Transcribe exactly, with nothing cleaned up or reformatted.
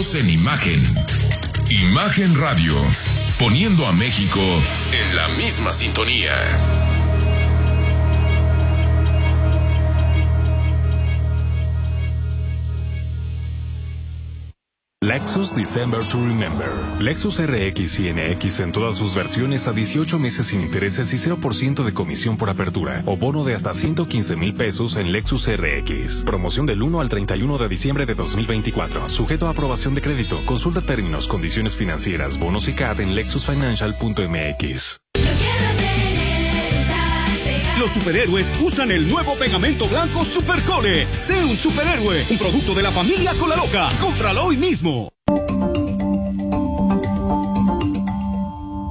Unidos en imagen. Imagen Radio, poniendo a México en la misma sintonía. Lexus December to Remember. Lexus R X y N X en todas sus versiones a dieciocho meses sin intereses y cero por ciento de comisión por apertura. O bono de hasta ciento quince mil pesos en Lexus R X. Promoción del uno al treinta y uno de diciembre de dos mil veinticuatro. Sujeto a aprobación de crédito. Consulta términos, condiciones financieras, bonos y C A T en lexus financial punto m x. Los superhéroes usan el nuevo pegamento blanco Supercole. Sé un superhéroe, un producto de la familia Colaloca. Cómpralo hoy mismo.